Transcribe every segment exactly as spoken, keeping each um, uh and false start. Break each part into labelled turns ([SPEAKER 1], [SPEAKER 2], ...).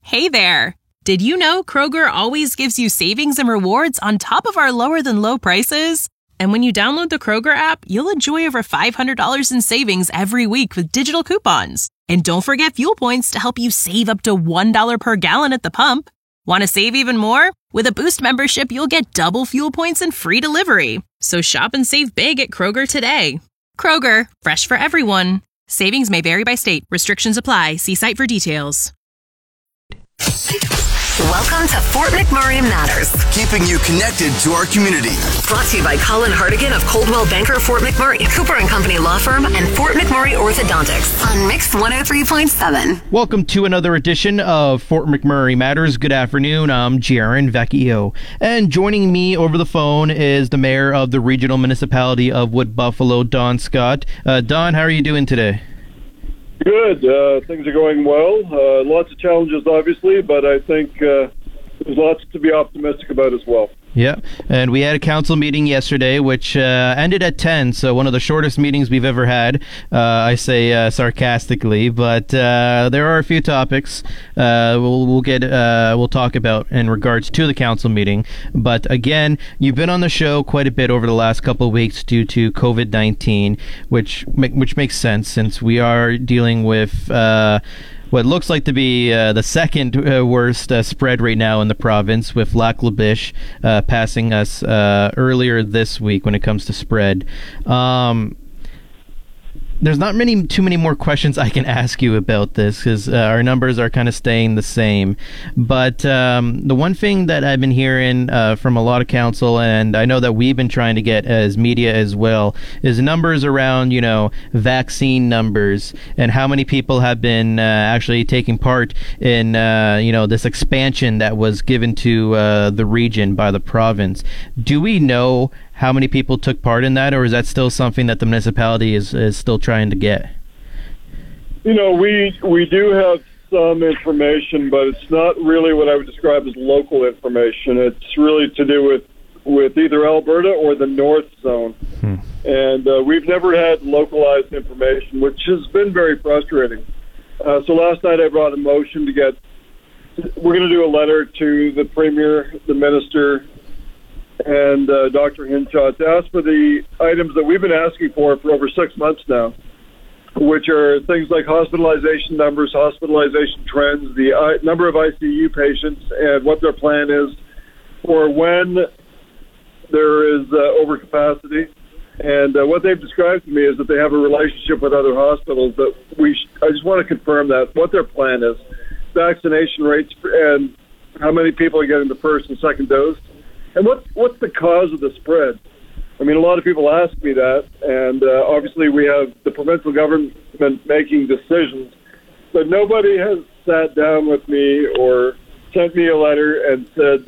[SPEAKER 1] Hey there! Did you know Kroger always gives you savings and rewards on top of our lower-than-low prices? And when you download the Kroger app, you'll enjoy over five hundred dollars in savings every week with digital coupons. And don't forget fuel points to help you save up to one dollar per gallon at the pump. Want to save even more? With a Boost membership, you'll get double fuel points and free delivery. So shop and save big at Kroger today. Kroger, fresh for everyone. Savings may vary by state. Restrictions apply. See site for details.
[SPEAKER 2] Welcome to Fort McMurray Matters.
[SPEAKER 3] Keeping you connected to our community.
[SPEAKER 2] Brought to you by Colin Hardigan of Coldwell Banker Fort McMurray, Cooper and Company Law Firm, and Fort McMurray Orthodontics on Mix one oh three point seven.
[SPEAKER 4] Welcome to another edition of Fort McMurray Matters. Good afternoon. I'm Jaron Vecchio. And joining me over the phone is the mayor of the regional municipality of Wood Buffalo, Don Scott. Uh, Don, how are you doing today?
[SPEAKER 5] Good. Uh, things are going well. Uh, lots of challenges, obviously, but I think uh, there's lots to be optimistic about as well.
[SPEAKER 4] Yeah, and we had a council meeting yesterday, which uh, ended at ten, so one of the shortest meetings we've ever had, uh, I say uh, sarcastically, but uh, there are a few topics uh, we'll, we'll get uh, we'll talk about in regards to the council meeting. But again, you've been on the show quite a bit over the last couple of weeks due to COVID nineteen, which which makes sense since we are dealing with Uh, what looks like to be uh, the second uh, worst uh, spread right now in the province, with Lac La Biche uh, passing us uh, earlier this week when it comes to spread. Um, there's not many too many more questions I can ask you about this because uh, our numbers are kind of staying the same. But um, the one thing that I've been hearing uh, from a lot of council, and I know that we've been trying to get as media as well, is numbers around, you know, vaccine numbers and how many people have been uh, actually taking part in, uh, you know, this expansion that was given to uh, the region by the province. Do we know how many people took part in that, or is that still something that the municipality is, is still trying to get?
[SPEAKER 5] You know, we we do have some information, but it's not really what I would describe as local information. It's really to do with, with either Alberta or the North Zone. Hmm. And uh, we've never had localized information, which has been very frustrating. Uh, so last night I brought a motion to get, we're going to do a letter to the Premier, the Minister, and uh, Doctor Hinshaw to ask for the items that we've been asking for for over six months now, which are things like hospitalization numbers, hospitalization trends, the I- number of I C U patients, and what their plan is for when there is uh, overcapacity. And uh, what they've described to me is that they have a relationship with other hospitals. That we, sh- I just want to confirm that what their plan is, vaccination rates, and how many people are getting the first and second dose. And what, what's the cause of the spread? I mean, a lot of people ask me that, and uh, obviously we have the provincial government making decisions, but nobody has sat down with me or sent me a letter and said,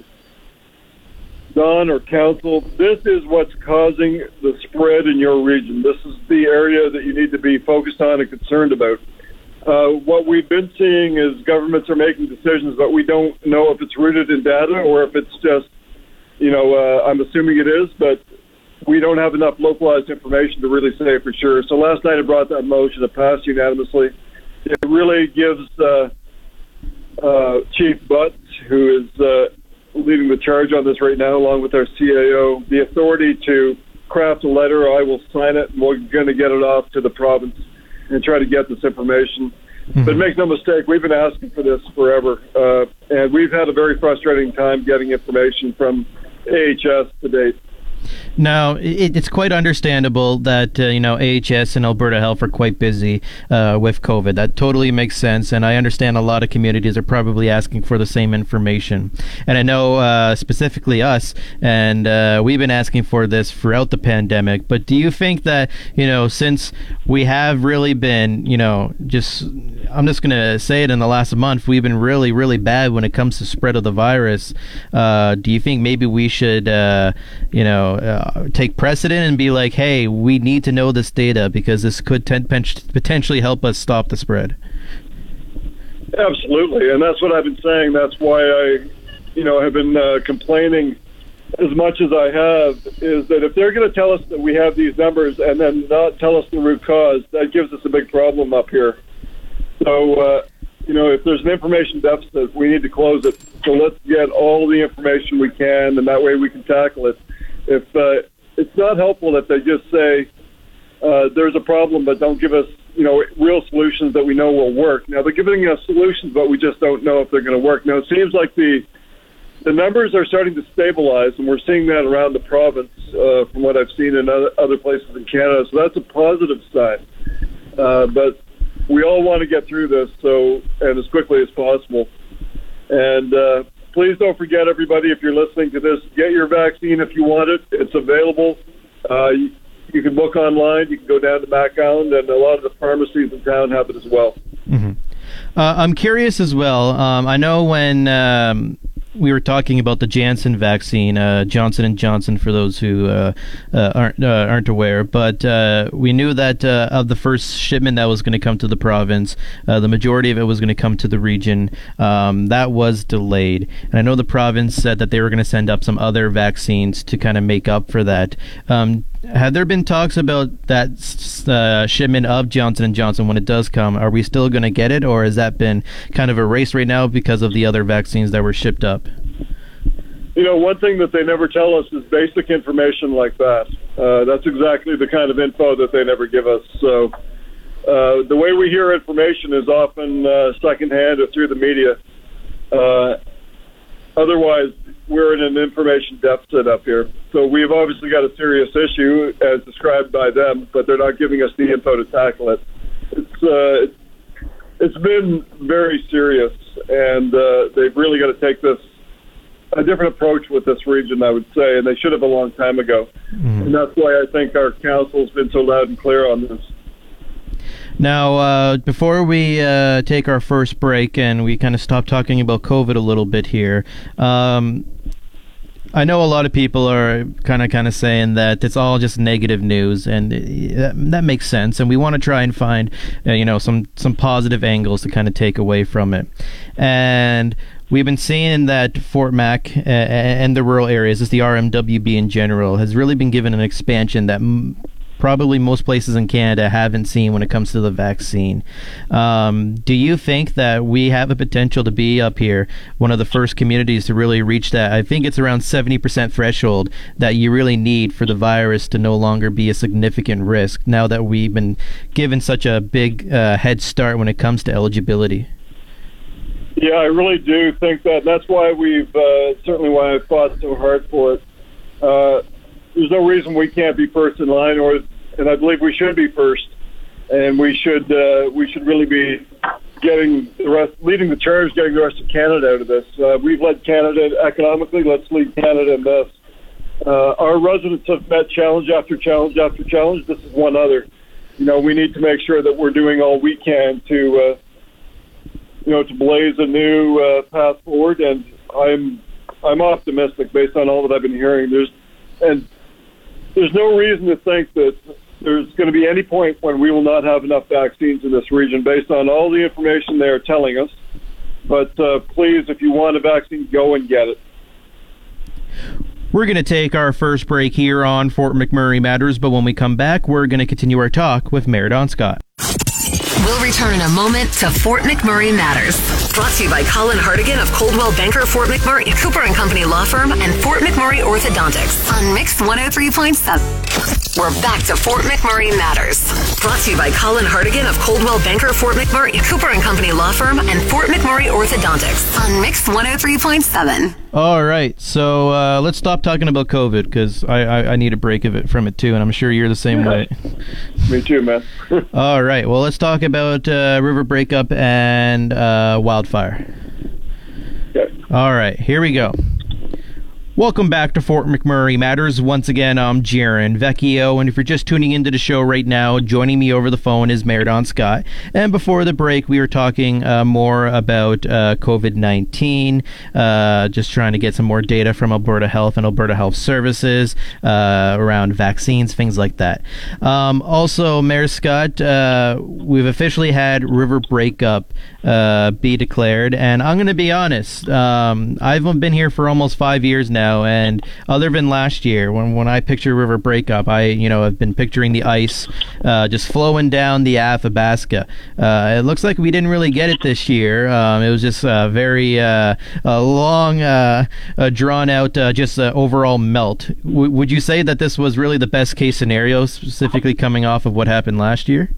[SPEAKER 5] Don or council, this is what's causing the spread in your region. This is the area that you need to be focused on and concerned about. Uh, what we've been seeing is governments are making decisions, but we don't know if it's rooted in data or if it's just, you know, uh, I'm assuming it is, but we don't have enough localized information to really say for sure. So last night I brought that motion. It passed unanimously. It really gives uh, uh, Chief Butts, who is uh, leading the charge on this right now, along with our C A O, the authority to craft a letter. I will sign it, and we're going to get it off to the province and try to get this information. Mm-hmm. But make no mistake, we've been asking for this forever, uh, and we've had a very frustrating time getting information from A H S to date.
[SPEAKER 4] Now, it, it's quite understandable that, uh, you know, A H S and Alberta Health are quite busy uh, with COVID. That totally makes sense, and I understand a lot of communities are probably asking for the same information. And I know uh, specifically us, and uh, we've been asking for this throughout the pandemic, but do you think that, you know, since we have really been, you know, just, I'm just going to say it, in the last month, we've been really, really bad when it comes to spread of the virus, uh, do you think maybe we should, uh, you know, Uh, take precedent and be like, hey, we need to know this data because this could ten- potentially help us stop the spread?
[SPEAKER 5] Absolutely, and that's what I've been saying. That's why I, you know, have been uh, complaining as much as I have, is that if they're going to tell us that we have these numbers and then not tell us the root cause, that gives us a big problem up here. So, uh, you know, if there's an information deficit, we need to close it. So let's get all the information we can, and that way we can tackle it. If uh, it's not helpful that they just say uh, there's a problem, but don't give us, you know, real solutions that we know will work. Now, they're giving us solutions, but we just don't know if they're going to work. Now, it seems like the the numbers are starting to stabilize, and we're seeing that around the province uh, from what I've seen in other, other places in Canada. So that's a positive sign. Uh, but we all want to get through this, so and as quickly as possible. And uh, please don't forget, everybody, if you're listening to this, get your vaccine if you want it. It's available. Uh, you, you can book online. You can go down to MacAllen, and a lot of the pharmacies in town have it as well.
[SPEAKER 4] Mm-hmm. Uh, I'm curious as well. Um, I know when um, we were talking about the Janssen vaccine, uh, Johnson and Johnson, for those who uh, uh, aren't uh, aren't aware, but uh, we knew that uh, of the first shipment that was going to come to the province, uh, the majority of it was going to come to the region. Um, that was delayed, and I know the province said that they were going to send up some other vaccines to kind of make up for that. Um, Have there been talks about that uh, shipment of Johnson and Johnson when it does come? Are we still going to get it, or has that been kind of erased right now because of the other vaccines that were shipped up?
[SPEAKER 5] You know, one thing that they never tell us is basic information like that. Uh, that's exactly the kind of info that they never give us. So uh, the way we hear information is often uh, secondhand or through the media. Uh, otherwise, we're in an information deficit up here. So we've obviously got a serious issue as described by them, but they're not giving us the info to tackle it. It's uh, it's been very serious, and uh, they've really got to take this a different approach with this region, I would say, and they should have a long time ago. Mm. And that's why I think our council's been so loud and clear on this.
[SPEAKER 4] Now, uh, before we uh, take our first break and we kind of stop talking about COVID a little bit here, um, I know a lot of people are kind of kind of saying that it's all just negative news, and that, that makes sense. And we want to try and find, uh, you know, some some positive angles to kind of take away from it. And we've been seeing that Fort Mac uh, and the rural areas, just the R M W B in general, has really been given an expansion that m- probably most places in Canada haven't seen when it comes to the vaccine. Um, do you think that we have a potential to be up here, one of the first communities to really reach that? I think it's around seventy percent threshold that you really need for the virus to no longer be a significant risk, now that we've been given such a big uh, head start when it comes to eligibility.
[SPEAKER 5] Yeah, I really do think that. That's why we've, uh, certainly why I've fought so hard for it. Uh, there's no reason we can't be first in line, or, and I believe we should be first. And we should, uh, we should really be getting the rest, leading the charge, getting the rest of Canada out of this. Uh, we've led Canada economically. Let's lead Canada in this. Uh, our residents have met challenge after challenge after challenge. This is one other. You know, we need to make sure that we're doing all we can to, uh, you know, to blaze a new uh, path forward, and I'm I'm optimistic based on all that I've been hearing. There's and there's no reason to think that there's going to be any point when we will not have enough vaccines in this region based on all the information they're telling us. But uh, please, if you want a vaccine, go and get it.
[SPEAKER 4] We're going to take our first break here on Fort McMurray Matters, but when we come back, we're going to continue our talk with Mayor Don Scott.
[SPEAKER 2] We'll return in a moment to Fort McMurray Matters. Brought to you by Colin Hartigan of Coldwell Banker Fort McMurray, Cooper and Company Law Firm, and Fort McMurray Orthodontics on Mix one oh three point seven. We're back to Fort McMurray Matters. Brought to you by Colin Hartigan of Coldwell Banker Fort McMurray, Cooper and Company Law Firm, and Fort McMurray Orthodontics on Mix one oh three point seven.
[SPEAKER 4] All right, so uh, let's stop talking about COVID, because I, I, I need a break of it from it too, and I'm sure you're the same
[SPEAKER 5] yeah.
[SPEAKER 4] way.
[SPEAKER 5] Me too, man.
[SPEAKER 4] All right, well, let's talk about uh, river breakup and uh, wildfire.
[SPEAKER 5] Okay.
[SPEAKER 4] All right, here we go. Welcome back to Fort McMurray Matters. Once again, I'm Jaron Vecchio, and if you're just tuning into the show right now, joining me over the phone is Mayor Don Scott. And before the break, we were talking uh, more about uh, COVID nineteen, uh, just trying to get some more data from Alberta Health and Alberta Health Services uh, around vaccines, things like that. Um, also, Mayor Scott, uh, we've officially had river breakup uh, be declared, and I'm going to be honest, um, I've been here for almost five years now. now, and other than last year, when when I picture river breakup, I you know have been picturing the ice uh, just flowing down the Athabasca. Uh, it looks like we didn't really get it this year. Um, it was just uh, very uh, a long, uh, uh, drawn out, uh, just uh, overall melt. W- would you say that this was really the best case scenario, specifically coming off of what happened last year?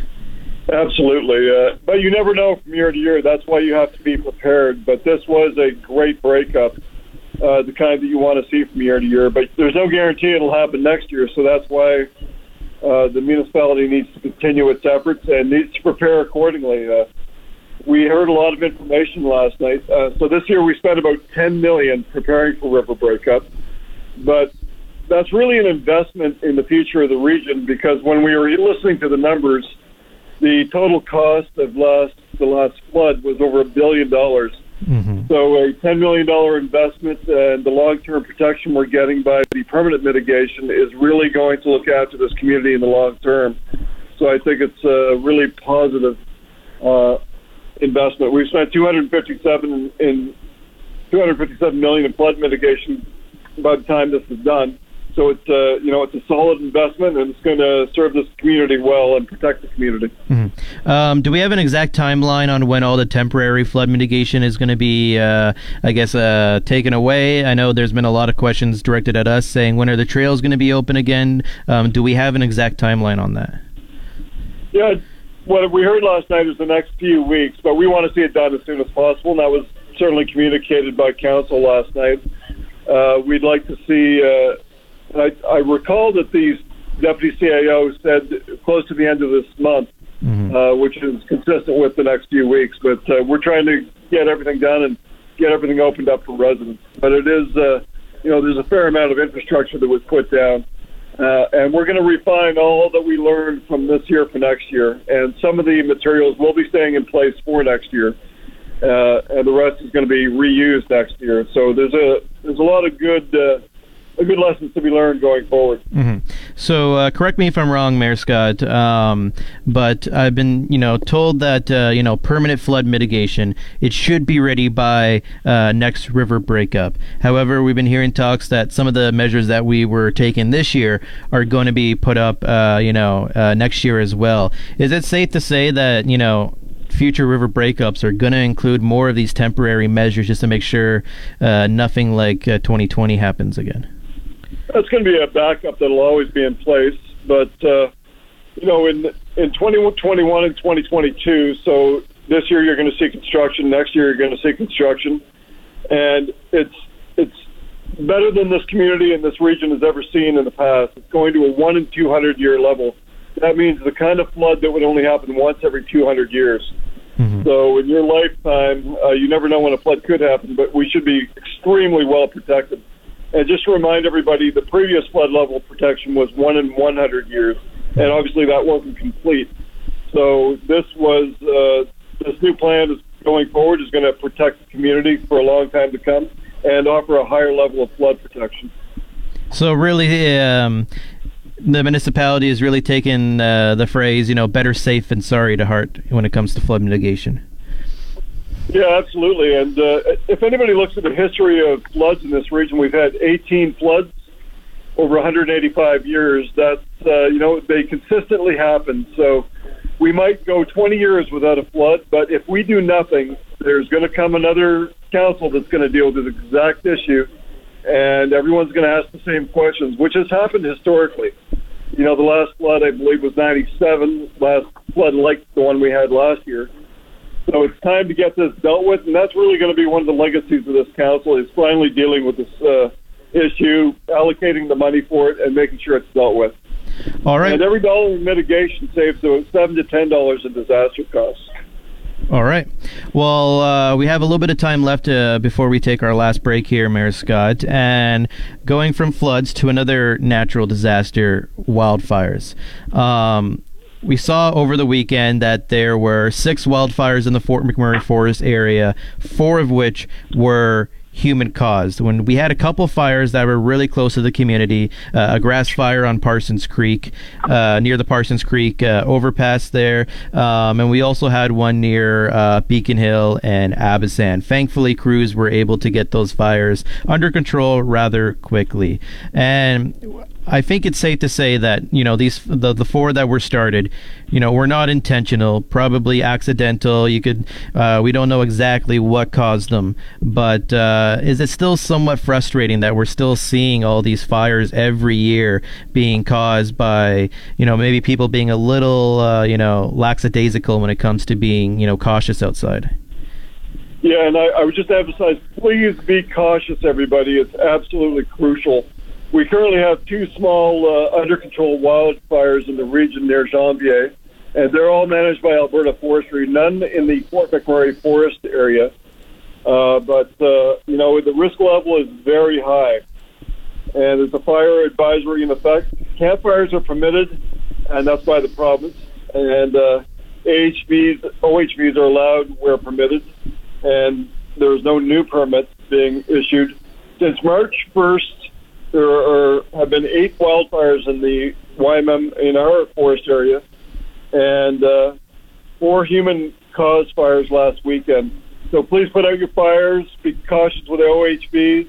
[SPEAKER 5] Absolutely. Uh, but you never know from year to year. That's why you have to be prepared. But this was a great breakup, uh, the kind that you want to see from year to year. But there's no guarantee it'll happen next year. So that's why uh, the municipality needs to continue its efforts and needs to prepare accordingly. Uh, we heard a lot of information last night. Uh, so this year we spent about ten million dollars preparing for river breakup. But that's really an investment in the future of the region, because when we were listening to the numbers, the total cost of last the last flood was over a billion dollars. Mm-hmm. So a ten million dollars investment and the long-term protection we're getting by the permanent mitigation is really going to look after this community in the long term. So I think it's a really positive uh, investment. We've spent two hundred fifty-seven in, in two hundred fifty-seven million dollars in flood mitigation by the time this is done. So it's uh, you know it's a solid investment, and it's going to serve this community well and protect the community.
[SPEAKER 4] Mm-hmm. Um, do we have an exact timeline on when all the temporary flood mitigation is going to be, uh, I guess, uh, taken away? I know there's been a lot of questions directed at us saying, when are the trails going to be open again? Um, do we have an exact timeline on that?
[SPEAKER 5] Yeah, what we heard last night is the next few weeks, but we want to see it done as soon as possible, and that was certainly communicated by council last night. Uh, we'd like to see. Uh, I, I recall that the deputy C A O said close to the end of this month, mm-hmm. uh, which is consistent with the next few weeks. But uh, we're trying to get everything done and get everything opened up for residents. But it is, uh, you know, there's a fair amount of infrastructure that was put down. Uh, and we're going to refine all that we learned from this year for next year. And some of the materials will be staying in place for next year. Uh, and the rest is going to be reused next year. So there's a there's a lot of good uh, good lessons to be learned going forward.
[SPEAKER 4] Mm-hmm. So uh, correct me if I'm wrong, Mayor Scott, um, but I've been, you know, told that, uh, you know, permanent flood mitigation, it should be ready by uh, next river breakup. However, we've been hearing talks that some of the measures that we were taking this year are going to be put up, uh, you know, uh, next year as well. Is it safe to say that, you know, future river breakups are going to include more of these temporary measures just to make sure uh, nothing like uh, twenty twenty happens again?
[SPEAKER 5] That's going to be a backup that'll always be in place. But, uh, you know, in in twenty twenty-one and twenty twenty-two, so this year you're going to see construction, next year you're going to see construction. And it's it's better than this community and this region has ever seen in the past. It's going to a one in two hundred year level. That means the kind of flood that would only happen once every two hundred years. Mm-hmm. So in your lifetime, uh, you never know when a flood could happen, but we should be extremely well protected. And just to remind everybody, the previous flood level protection was one in one hundred years, and obviously that wasn't complete. So this was uh, this new plan is going forward is going to protect the community for a long time to come and offer a higher level of flood protection. So really, um, the municipality is really taking uh, the phrase, you know, better safe than sorry to heart when it comes to flood mitigation. Yeah, absolutely. And uh, if anybody looks at the history of floods in this region, we've had eighteen floods over one hundred eighty-five years. That's, uh, you know, they consistently happen. So we might go twenty years without a flood, but if we do nothing, there's going to come another council that's going to deal with this exact issue, and everyone's going to ask the same questions, which has happened historically. You know, the last flood, I believe, was ninety-seven, last flood like the one we had last year. So it's time to get this dealt with, and that's really going to be one of the legacies of this council, is finally dealing with this uh, issue, allocating the money for it, and making sure it's dealt with. All right. And every dollar in mitigation saves about seven to ten dollars in disaster costs. All right. Well, uh, we have a little bit of time left uh, before we take our last break here, Mayor Scott. And going from floods to another natural disaster, wildfires. Um, we saw over the weekend that there were six wildfires in the Fort McMurray Forest area, four of which were
[SPEAKER 4] human caused. When we had a couple fires that were really close to the community, uh, a grass fire on Parsons Creek, uh, near the Parsons Creek uh, overpass there, um, and we also had one near uh, Beacon Hill and Abisan. Thankfully, crews were able to get those fires under control rather quickly. And I think it's safe to say that, you know, these the, the four that were started, you know, were not intentional, probably accidental. You could, uh, we don't know exactly what caused them, but uh, is it still somewhat frustrating that we're still seeing all these fires every year being caused by, you know, maybe people being a little, uh, you know, lackadaisical when it comes to being, you know, cautious outside?
[SPEAKER 5] Yeah, and I, I would just emphasize, please be cautious, everybody. It's absolutely crucial. We currently have two small uh, under-control wildfires in the region near Janvier, and they're all managed by Alberta Forestry, none in the Fort McMurray Forest area. Uh, but, uh, you know, the risk level is very high, and there's a fire advisory in effect. Campfires are permitted, and that's by the province, and uh, A H Vs, O H Vs are allowed where permitted, and there's no new permits being issued. Since March first, there are, have been eight wildfires in the Y M M in our forest area, and uh, four human-caused fires last weekend. So please put out your fires. Be cautious with O H Vs.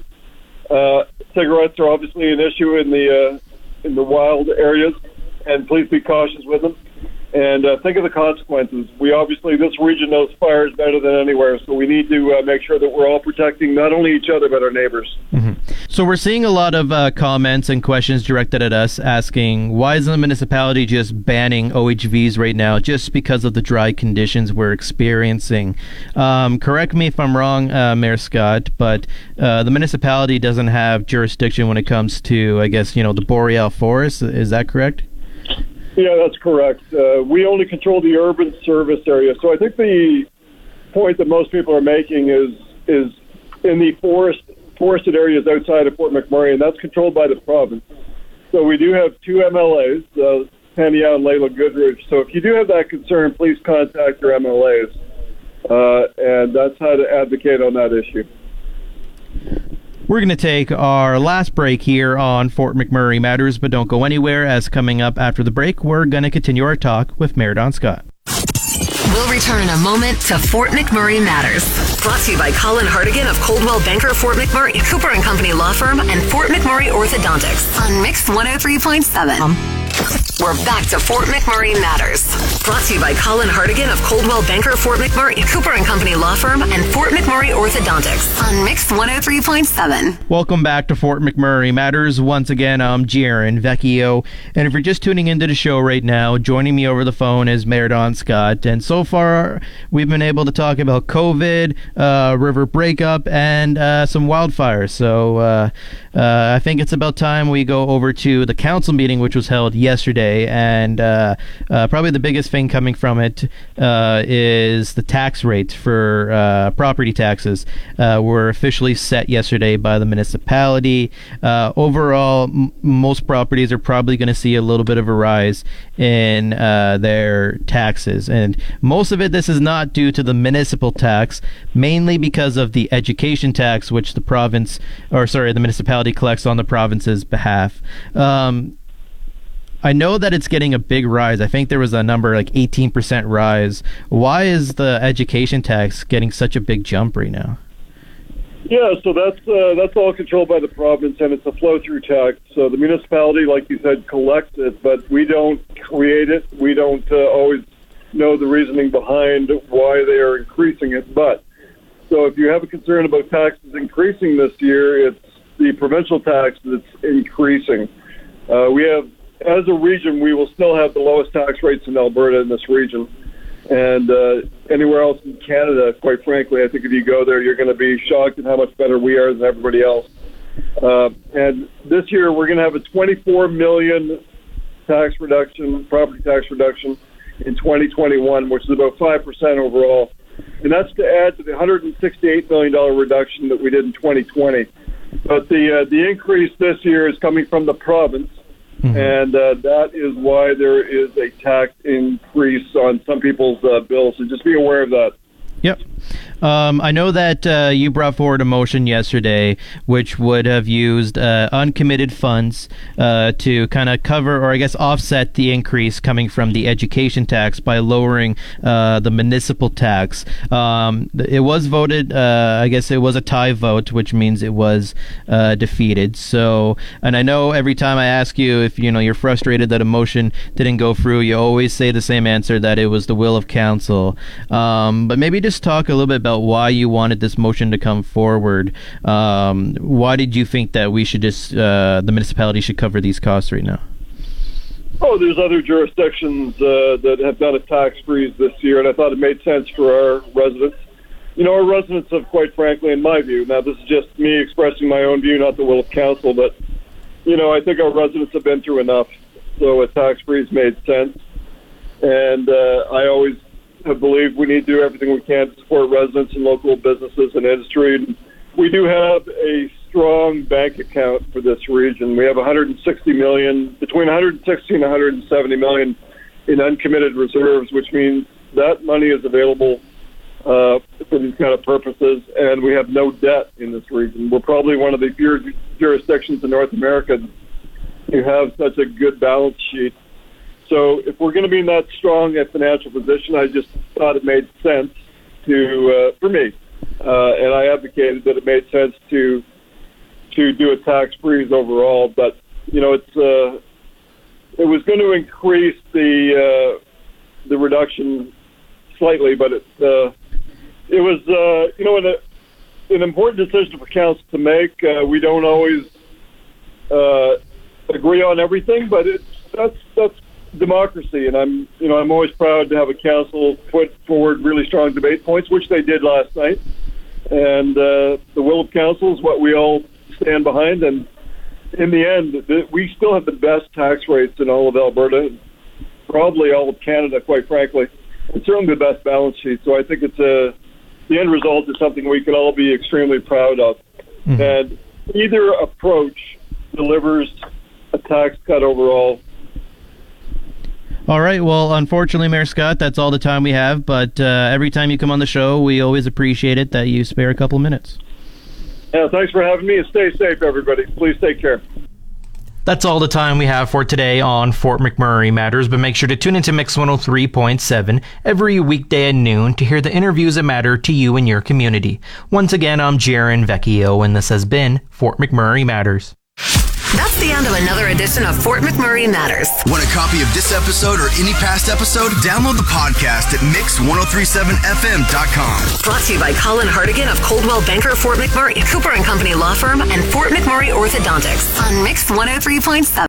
[SPEAKER 5] Uh, cigarettes are obviously an issue in the uh, in the wild areas, and please be cautious with them. And uh, think of the consequences. We obviously, this region knows fires better than anywhere, so we need to uh, make sure that we're all protecting not only each other, but our neighbors.
[SPEAKER 4] Mm-hmm. So we're seeing a lot of uh, comments and questions directed at us asking, why is the municipality just banning O H Vs right now just because of the dry conditions we're experiencing? Um, correct me if I'm wrong, uh, Mayor Scott, but uh, the municipality doesn't have jurisdiction when it comes to, I guess, you know, the boreal forest. Is that correct?
[SPEAKER 5] Yeah, that's correct. Uh, we only control the urban service area. So I think the point that most people are making is is in the forest forested areas outside of Fort McMurray, and that's controlled by the province. So we do have two M L As, uh, Penny Yao and Layla Goodrich. So if you do have that concern, please contact your M L As, uh, and that's how to advocate on that issue.
[SPEAKER 4] We're going to take our last break here on Fort McMurray Matters, but don't go anywhere, as coming up after the break, we're going to continue our talk with Mayor Don Scott.
[SPEAKER 2] We'll return in a moment to Fort McMurray Matters. Brought to you by Colin Hartigan of Coldwell Banker Fort McMurray, Cooper and Company Law Firm, and Fort McMurray Orthodontics on Mix one oh three point seven. Um. We're back to Fort McMurray Matters. Brought to you by Colin Hartigan of Coldwell Banker Fort McMurray, Cooper and Company Law Firm, and Fort McMurray Orthodontics on Mix one oh three point seven.
[SPEAKER 4] Welcome back to Fort McMurray Matters. Once again, I'm Jaron Vecchio, and if you're just tuning into the show right now, joining me over the phone is Mayor Don Scott, and so far we've been able to talk about COVID, uh, river breakup, and uh, some wildfires. So uh, uh, I think it's about time we go over to the council meeting, which was held yesterday, and uh, uh, probably the biggest thing coming from it uh, is the tax rates for uh, property taxes uh, were officially set yesterday by the municipality. Uh, overall, m- most properties are probably going to see a little bit of a rise in uh, their taxes, and most of it, this is not due to the municipal tax, mainly because of the education tax, which the province, or sorry, the municipality collects on the province's behalf. Um, I know that it's getting a big rise. I think there was a number like eighteen percent rise. Why is the education tax getting such a big jump right now?
[SPEAKER 5] Yeah, so that's uh, that's all controlled by the province, and it's a flow-through tax. So the municipality, like you said, collects it, but we don't create it. We don't uh, always know the reasoning behind why they are increasing it. But so if you have a concern about taxes increasing this year, it's the provincial tax that's increasing. Uh, we have, as a region, we will still have the lowest tax rates in Alberta in this region. And uh, anywhere else in Canada, quite frankly, I think if you go there, you're going to be shocked at how much better we are than everybody else. Uh, and this year, we're going to have a twenty-four million tax reduction, property tax reduction in twenty twenty-one, which is about five percent overall. And that's to add to the one hundred sixty-eight million dollars reduction that we did in twenty twenty. But the uh, the increase this year is coming from the province. Mm-hmm. And uh, that is why there is a tax increase on some people's uh, bills. So just be aware of that.
[SPEAKER 4] Yep. Um, I know that uh, you brought forward a motion yesterday which would have used uh, uncommitted funds uh, to kind of cover, or I guess offset, the increase coming from the education tax by lowering uh, the municipal tax. Um, it was voted, uh, I guess it was a tie vote, which means it was uh, defeated. So, and I know every time I ask you if you know you're frustrated that a motion didn't go through, you always say the same answer, that it was the will of council. Um, but maybe just talk a little bit about why you wanted this motion to come forward. Um, why did you think that we should just, uh, the municipality should cover these costs right now?
[SPEAKER 5] Oh, there's other jurisdictions uh, that have done a tax freeze this year, and I thought it made sense for our residents. You know, our residents have, quite frankly, in my view, now this is just me expressing my own view, not the will of council, but, you know, I think our residents have been through enough, so a tax freeze made sense. And uh, I always have believed we need to do everything we can to support residents and local businesses and industry. And we do have a strong bank account for this region. We have one hundred sixty million, between one hundred sixty and one hundred seventy million in uncommitted reserves, which means that money is available uh, for these kind of purposes, and we have no debt in this region. We're probably one of the few jurisdictions in North America who have such a good balance sheet. So if we're going to be in that strong a financial position, I just thought it made sense to, uh, for me, uh, and I advocated that it made sense to to do a tax freeze overall. But you know, it's uh, it was going to increase the uh, the reduction slightly, but it uh, it was uh, you know an, an important decision for council to make. Uh, we don't always uh, agree on everything, but it's that's that's. democracy, and I'm, you know, I'm always proud to have a council put forward really strong debate points, which they did last night. And uh, the will of council is what we all stand behind. And in the end, the, we still have the best tax rates in all of Alberta, probably all of Canada, quite frankly, and certainly the best balance sheet. So I think it's a the end result is something we can all be extremely proud of. Mm-hmm. And either approach delivers a tax cut overall.
[SPEAKER 4] All right. Well, unfortunately, Mayor Scott, that's all the time we have. But uh, every time you come on the show, we always appreciate it that you spare a couple of minutes.
[SPEAKER 5] Yeah, thanks for having me, and stay safe, everybody. Please take care.
[SPEAKER 6] That's all the time we have for today on Fort McMurray Matters, but make sure to tune into Mix one oh three point seven every weekday at noon to hear the interviews that matter to you and your community. Once again, I'm Jaron Vecchio, and this has been Fort McMurray Matters.
[SPEAKER 2] That's the end of another edition of Fort McMurray Matters.
[SPEAKER 3] Want a copy of this episode or any past episode? Download the podcast at mix ten thirty-seven f m dot com.
[SPEAKER 2] Brought to you by Colin Hartigan of Coldwell Banker Fort McMurray, Cooper and Company Law Firm, and Fort McMurray Orthodontics on Mix one oh three point seven.